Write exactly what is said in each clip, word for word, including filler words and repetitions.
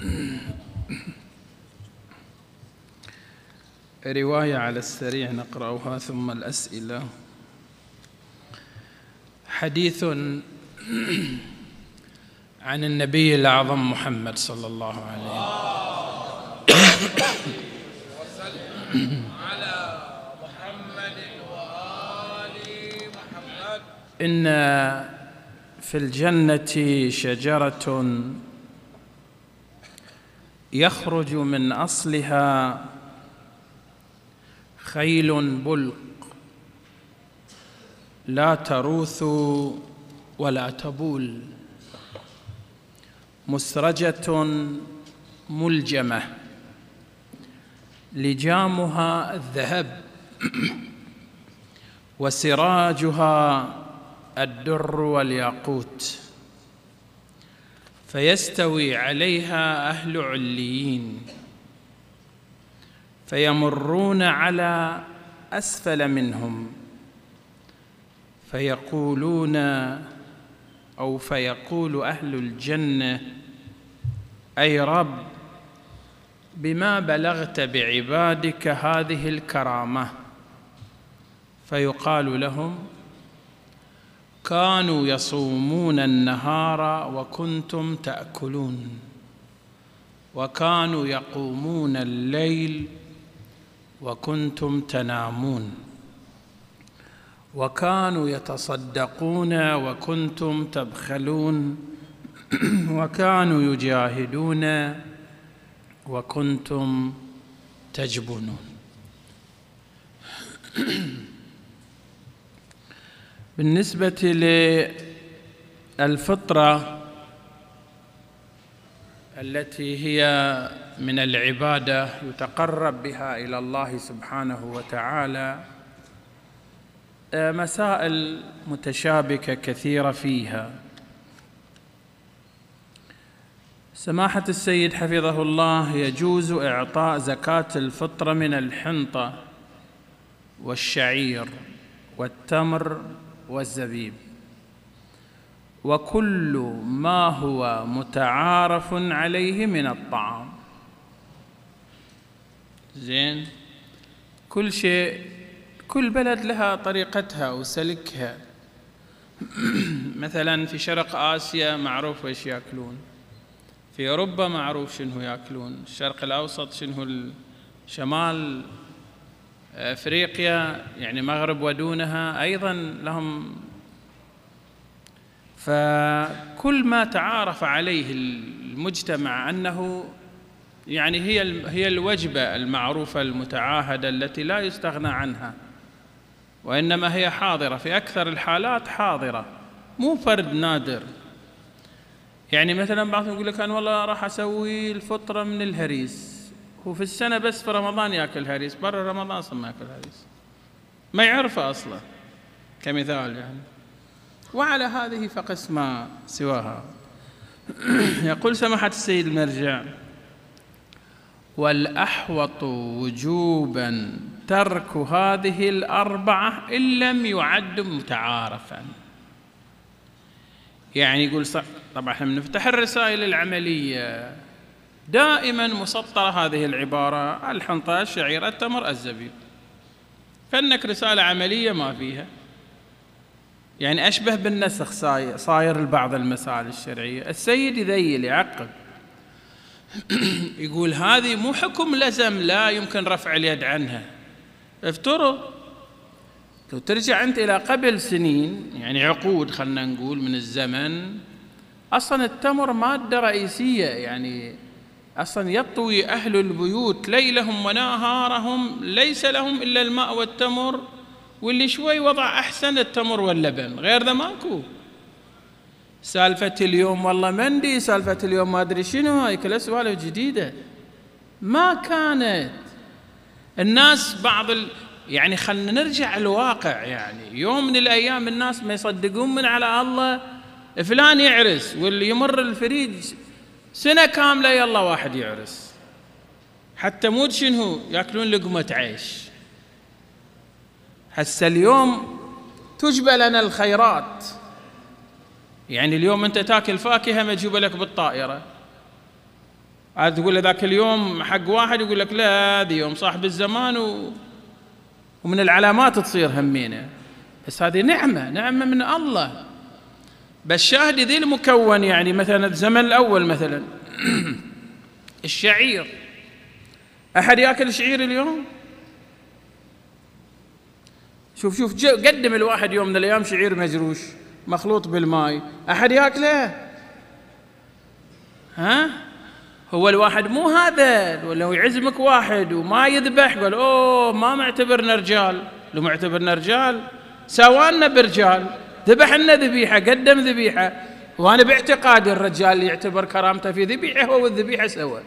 رواية على السريع نقرأها ثم الأسئلة. حديث عن النبي الأعظم محمد صلى الله عليه وسلم على محمد وآل محمد. إن في الجنة شجرة يخرج من أصلها خيل بلق لا تروث ولا تبول، مسرجة ملجمة، لجامها الذهب وسراجها الدر والياقوت، فيستوي عليها أهل عليين فيمرون على أسفل منهم فيقولون أو فيقول أهل الجنة: أي رب، بما بلغت بعبادك هذه الكرامة؟ فيقال لهم: كانوا يصومون النهار وكنتم تأكلون، وكانوا يقومون الليل وكنتم تنامون، وكانوا يتصدقون وكنتم تبخلون، وكانوا يجاهدون وكنتم تجبنون. بالنسبة للفطرة التي هي من العبادة يتقرب بها إلى الله سبحانه وتعالى، مسائل متشابكة كثيرة فيها. سماحة السيد حفظه الله يجوز إعطاء زكاة الفطرة من الحنطة والشعير والتمر والزبيب وكل ما هو متعارف عليه من الطعام. زين، كل شيء، كل بلد لها طريقتها وسلكها. مثلا في شرق آسيا معروف ايش ياكلون، في أوروبا معروف شنو ياكلون، الشرق الأوسط شنو، شمال أفريقيا يعني مغرب ودونها أيضا لهم. فكل ما تعارف عليه المجتمع أنه يعني هي هي الوجبة المعروفة المتعاهدة التي لا يستغنى عنها، وإنما هي حاضرة في أكثر الحالات، حاضرة مو فرد نادر. يعني مثلا بعضهم يقول لك أنا والله راح أسوي الفطرة من الهريس، هو في السنة بس في رمضان يأكل هريس، برا رمضان أصلا ما يأكل هريس، ما يعرفه أصلا كمثال يعني. وعلى هذه فقس ما سواها. يقول سماحة السيد المرجع: والأحوط وجوبا ترك هذه الأربعة إن لم يعد متعارفا. يعني يقول طبعا احنا بنفتح الرسائل العملية دائما مسطرة هذه العبارة: الحنطة، الشعير، التمر، الزبيب. فإنك رسالة عملية ما فيها، يعني أشبه بالنسخ صاير البعض المسائل الشرعية. السيد يذيل يعقب يقول هذه مو حكم لزم لا يمكن رفع اليد عنها. افترض لو ترجع أنت إلى قبل سنين، يعني عقود خلنا نقول من الزمن، أصلا التمر مادة رئيسية، يعني أصلا يطوي أهل البيوت ليلهم ونهارهم، ليس لهم إلا الماء والتمر، واللي شوي وضع أحسن التمر واللبن، غير ذا ماكو. سالفة اليوم والله مندي، سالفة اليوم ما أدري شنو، هاي كلها سوالف جديدة ما كانت. الناس بعض ال... يعني خلنا نرجع الواقع، يعني يوم من الأيام الناس ما يصدقون من على الله فلان يعرس، واللي يمر الفريج سنة كاملة يلا واحد يعرس، حتى مود شنو يأكلون لقمة عيش. هسه اليوم تجبى لنا الخيرات، يعني اليوم أنت تاكل فاكهة مجوبة لك بالطائرة، عاد تقول له ذاك اليوم حق واحد، يقول لك لا هذه يوم صاحب الزمان و... ومن العلامات تصير همينة، بس هذه نعمة نعمة من الله. بس شاهد ذي المكون، يعني مثلا الزمن الأول مثلا الشعير، أحد يأكل شعير اليوم؟ شوف شوف قدم الواحد يوم من الأيام شعير مجروش مخلوط بالماء، أحد يأكله؟ ها؟ هو الواحد مو هذا، ولا هو يعزمك واحد وما يذبح قال أوه ما معتبرنا رجال، لو معتبرنا رجال سوانا برجال، ذبح لنا ذبيحة، قدم ذبيحة، وأنا باعتقادي الرجال اللي يعتبر كرامته في ذبيحة هو والذبيحة سوا.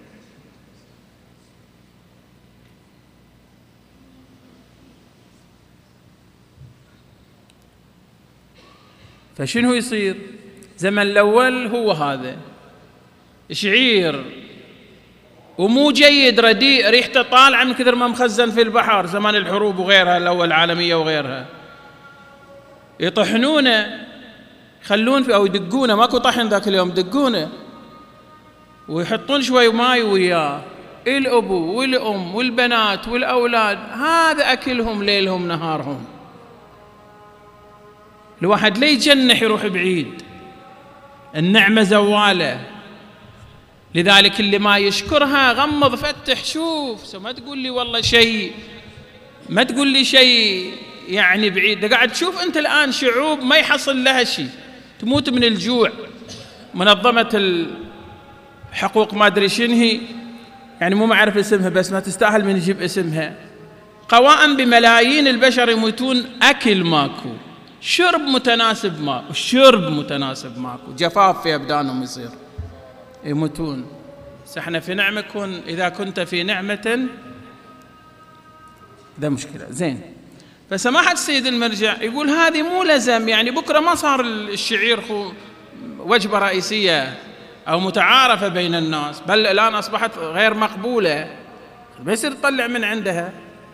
فشنو يصير؟ زمن الأول هو هذا شعير، ومو جيد، رديء، ريحته طالعة من كثر ما مخزن في البحر، زمان الحروب وغيرها الأول العالمية وغيرها، يطحنونه يخلون في أو يدقونه، ماكو طحن ذاك اليوم، دقونه ويحطون شوي ماي وياه، الأبو والأم والبنات والأولاد، هذا أكلهم ليلهم نهارهم. الواحد لا يجنح يروح بعيد، النعمة زوالة، لذلك اللي ما يشكرها غمض فتح شوف، ما تقول لي والله شيء، ما تقول لي شيء يعني بعيد، قاعد تشوف أنت الآن شعوب ما يحصل لها شيء، تموت من الجوع. منظمة الحقوق ما أدري شنهي، يعني مو معرف اسمها بس ما تستاهل من يجيب اسمها، قوائم بملايين البشر يموتون، أكل ماكو، شرب متناسب ماكو، شرب متناسب ماكو، جفاف في أبدانهم يصير يموتون. بس احنا في نعمة، كن إذا كنت في نعمة ده مشكلة. زين، فسماحة السيد المرجع يقول هذه مو لزم، يعني بكرة ما صار الشعير وجبة رئيسية أو متعارفة بين الناس، بل الآن أصبحت غير مقبولة، ما يصير تطلع من عندها.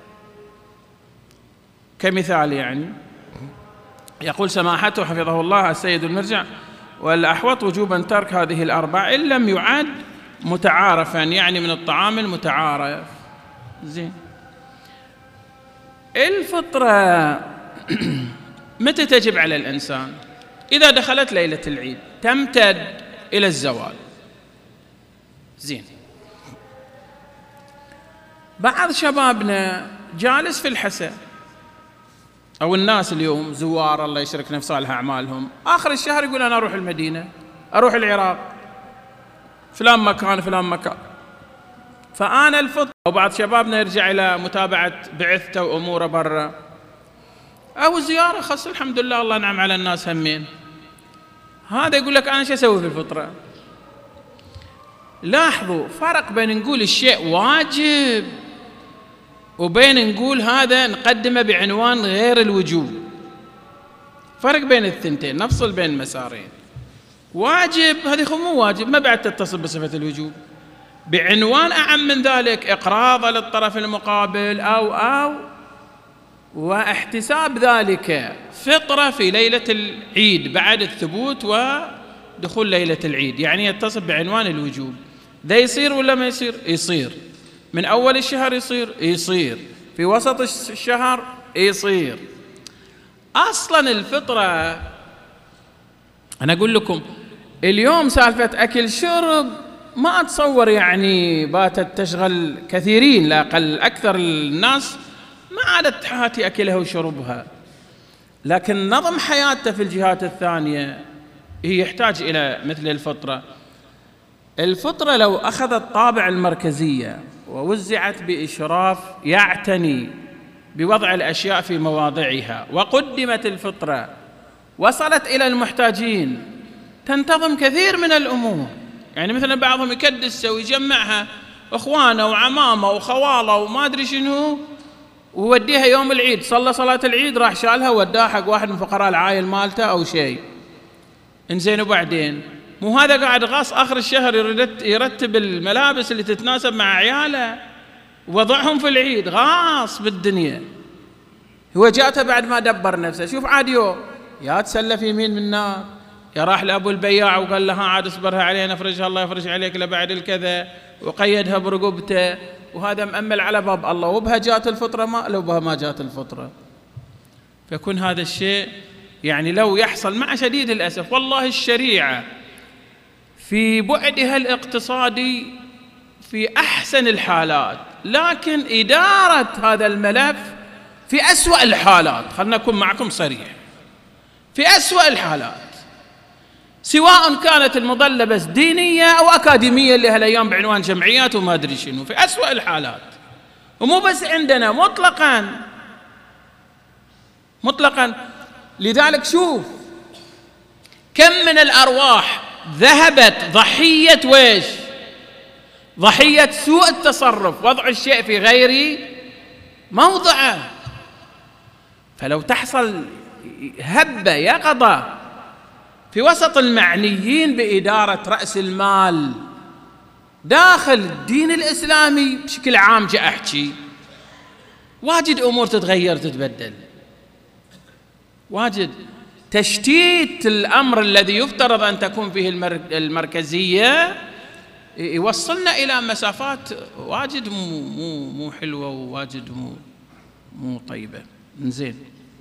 كمثال يعني يقول سماحته حفظه الله السيد المرجع: والأحوط وجوبا ترك هذه الأربع إن لم يعد متعارفا، يعني من الطعام المتعارف. زين، الفطرة متى تجب على الإنسان؟ إذا دخلت ليلة العيد تمتد إلى الزوال. زين، بعض شبابنا جالس في الحسا، أو الناس اليوم زوار الله يشرك نفسه صالح أعمالهم، آخر الشهر يقول أنا أروح المدينة، أروح العراق، فلان مكان فلان مكان. فأنا الفطر، أو بعض شبابنا يرجع إلى متابعة بعثته وأموره برا، أو زيارة خاصة، الحمد لله الله نعم على الناس همين، هذا يقول لك أنا شو أسوي في الفطرة؟ لاحظوا فرق بين نقول الشيء واجب وبين نقول هذا نقدمه بعنوان غير الوجوب، فرق بين الثنتين، نفصل بين المسارين. واجب هذه مو واجب، ما بعد تتصل بصفة الوجوب، بعنوان أعم من ذلك، إقراض للطرف المقابل أو أو واحتساب ذلك فطرة في ليلة العيد بعد الثبوت ودخول ليلة العيد، يعني يتصل بعنوان الوجوب. ده يصير ولا ما يصير؟ يصير. من أول الشهر يصير؟ يصير. في وسط الشهر يصير. أصلا الفطرة أنا أقول لكم اليوم سالفة أكل شرب ما أتصور يعني باتت تشغل كثيرين، لا أقل أكثر الناس ما عادت حياتي أكلها وشربها، لكن نظم حياته في الجهات الثانية هي يحتاج إلى مثل الفطرة. الفطرة لو أخذت طابع المركزية ووزعت بإشراف يعتني بوضع الأشياء في مواضعها، وقدمت الفطرة وصلت إلى المحتاجين، تنتظم كثير من الأمور. يعني مثلا بعضهم يكدس ويجمعها أخوانه وعمامه وخواله وما أدري شنو، ووديها يوم العيد، صلى صلاة العيد راح شالها وداها حق واحد من فقراء العائل مالته أو شيء. إنزين، وبعدين مو هذا قاعد غاص آخر الشهر يرتب الملابس اللي تتناسب مع عياله ووضعهم في العيد، غاص بالدنيا. هو جاته بعد ما دبر نفسه. شوف عاد يوم يا تسلف يمين من النار يا راح لأبو البياع وقال له ها عاد اصبرها علينا افرجها الله يفرج عليك لبعد الكذا، وقيدها برقبته، وهذا مأمل على باب الله، وبها جات الفطرة ما لو بها ما جات الفطرة. فيكون هذا الشيء يعني لو يحصل مع شديد الأسف. والله الشريعة في بعدها الاقتصادي في أحسن الحالات، لكن إدارة هذا الملف في أسوأ الحالات. خلنا نكون معكم صريح، في أسوأ الحالات، سواء كانت المظلة بس دينية أو أكاديمية اللي هالأيام بعنوان جمعيات وما أدري شنو، في أسوأ الحالات. ومو بس عندنا، مطلقا مطلقا. لذلك شوف كم من الأرواح ذهبت ضحية ويش؟ ضحية سوء التصرف، وضع الشيء في غير موضعه. فلو تحصل هبة يقظة في وسط المعنيين بإدارة رأس المال داخل الدين الإسلامي بشكل عام، جاء أحكي واجد أمور تتغير تتبدل، واجد. تشتيت الأمر الذي يفترض أن تكون فيه المركزية يوصلنا إلى مسافات واجد مو مو مو حلوة، وواجد مو مو طيبة. زين.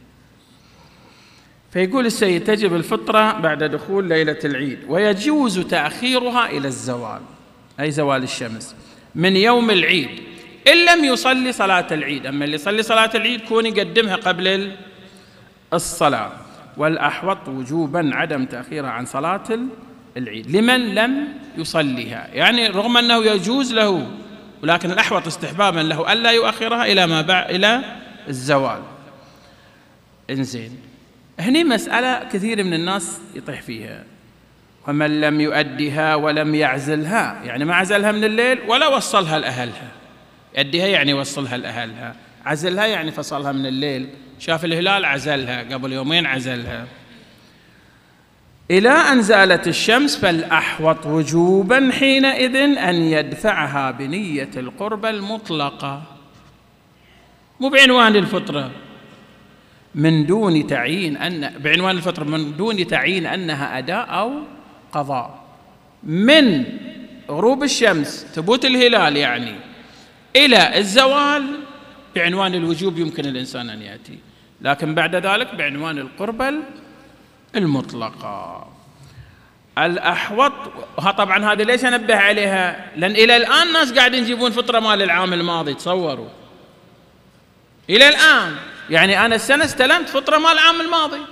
فيقول السيد تجب الفطرة بعد دخول ليلة العيد، ويجوز تأخيرها إلى الزوال، أي زوال الشمس من يوم العيد، إن لم يصلي صلاة العيد. أما اللي يصلي صلاة العيد كون يقدمها قبل الصلاة. والأحوط وجوبا عدم تأخيرها عن صلاة العيد لمن لم يصليها، يعني رغم أنه يجوز له، ولكن الأحوط استحبابا له ألا يؤخرها إلى ما بعد إلى الزوال. إنزين، هني مسألة كثير من الناس يطيح فيها. ومن لم يؤديها ولم يعزلها، يعني ما عزلها من الليل ولا وصلها لأهلها. يؤديها يعني وصلها لأهلها، عزلها يعني فصلها من الليل، شاف الهلال عزلها، قبل يومين عزلها، إلى أن زالت الشمس، فالأحوط وجوبا حينئذ أن يدفعها بنية القربة المطلقة، مو بعنوان الفطرة، من دون تعيين أن بعنوان الفطرة من دون تعيين أنها أداء أو قضاء. من غروب الشمس ثبوت الهلال يعني إلى الزوال بعنوان الوجوب يمكن الإنسان أن يأتي، لكن بعد ذلك بعنوان القربة المطلقة. الأحوط، طبعا هذه ليش أنبه عليها؟ لأن إلى الآن ناس قاعدين يجيبون فطرة مال العام الماضي، تصوروا إلى الآن، يعني أنا السنة استلمت فطرة مال العام الماضي.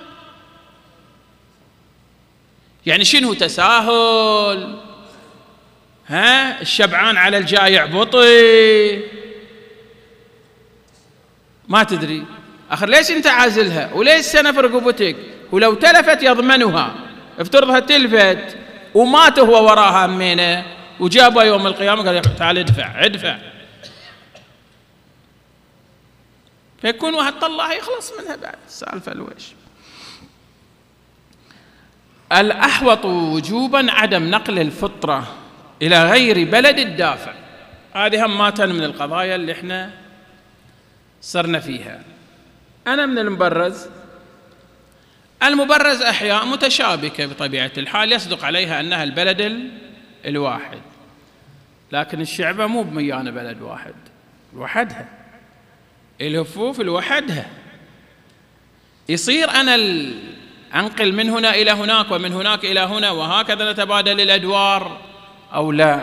يعني شنو تساهل؟ ها الشبعان على الجائع بطي، ما تدري آخر ليش أنت عازلها وليش سنة في رقبتك، ولو تلفت يضمنها، افترضها تلفت ومات هو وراها أمينة وجابها يوم القيامة قال تعال ادفع ادفع، فيكون واحد طلع يخلص منها بعد السالفة الويش. الأحوط وجوبا عدم نقل الفطرة إلى غير بلد الدافع. هذه هماتها من القضايا اللي احنا صرنا فيها. أنا من المبرز، المبرز أحياء متشابكة بطبيعة الحال يصدق عليها أنها البلد الواحد، لكن الشعبة مو بميانة بلد واحد لوحدها، الهفوف لوحدها. يصير أنا أنقل من هنا إلى هناك ومن هناك إلى هنا وهكذا نتبادل الأدوار أو لا؟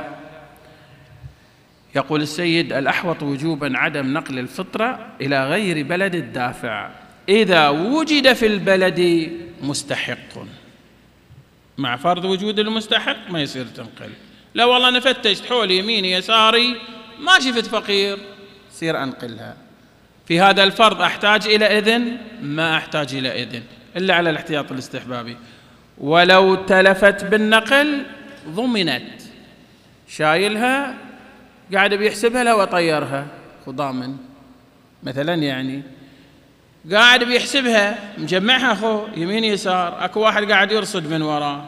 يقول السيد الأحوط وجوبا عدم نقل الفطرة إلى غير بلد الدافع إذا وجد في البلد مستحق، مع فرض وجود المستحق ما يصير تنقل. لا والله أنا فتشت حولي يميني يساري ما شفت فقير، صير أنقلها. في هذا الفرض أحتاج إلى إذن؟ ما أحتاج إلى إذن إلا على الاحتياط الاستحبابي. ولو تلفت بالنقل ضمنت، شايلها قاعد بيحسبها لا وطيرها خضامن مثلا، يعني قاعد بيحسبها مجمعها أخو يمين يسار، أكو واحد قاعد يرصد من وراه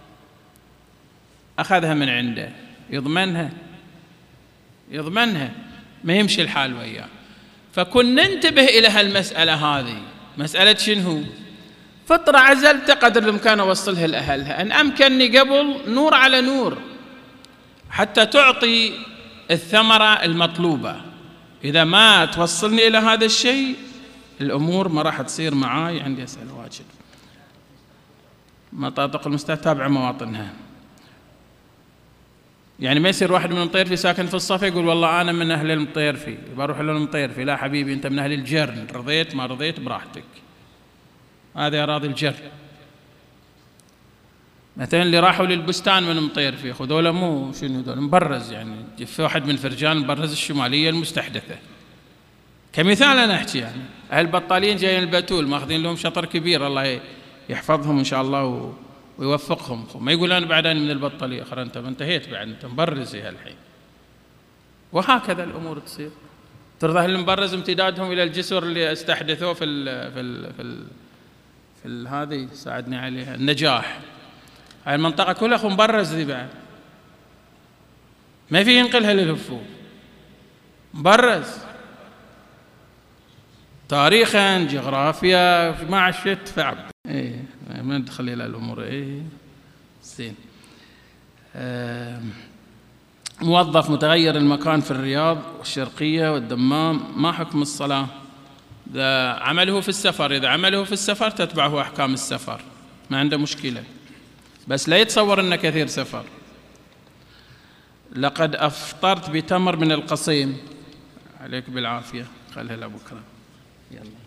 أخذها من عنده، يضمنها يضمنها ما يمشي الحال وياه. فكن ننتبه إلى هالمسألة هذه، مسألة شنو؟ فطرة عزلت قدر الإمكان أوصلها لأهلها، أن أمكنني قبل نور على نور حتى تعطي الثمرة المطلوبة. إذا ما توصلني إلى هذا الشيء الأمور ما راح تصير معاي، عندي أسئلة واجد. مناطق المستهدفة تابعة مواطنها، يعني ما يصير واحد من المطيرفي ساكن في الصفا يقول والله أنا من أهل المطيرفي بروح للمطيرفي. لا حبيبي، أنت من أهل الجرن، رضيت ما رضيت براحتك، هذه أراضي الجرن. مثلا اللي راحوا للبستان من المطيرفي خذوله، مو شنو ذول مبرز، يعني في واحد من فرجان مبرز الشمالية المستحدثة كمثال أنا أحكي. يعني أهل البطالين جايين البتول ماخذين لهم شطر كبير، الله يحفظهم إن شاء الله ويوفقهم. ما يقول أنا بعد أنا من البطالية، أخر أنت انتهيت بعد، أنت مبرز الحين. وهكذا الأمور تصير. ترضى أهل المبرز امتدادهم إلى الجسر اللي استحدثوه في ال في ال في ال في ال هذه ساعدني عليها النجاح. هاي المنطقة كلها أخو مبرز ذي بعد، ما في ينقلها للهفوف، مبرز تاريخا جغرافيا ما عشت فعب. ايه ما ندخل الى الامور. ايه زين. آه موظف متغير المكان في الرياض والشرقية والدمام، ما حكم الصلاة؟ إذا عمله في السفر، إذا عمله في السفر تتبعه أحكام السفر، ما عنده مشكلة، بس لا يتصور أنه كثير سفر. لقد أفطرت بتمر من القصيم، عليك بالعافية، خلها لبكرة. يلا.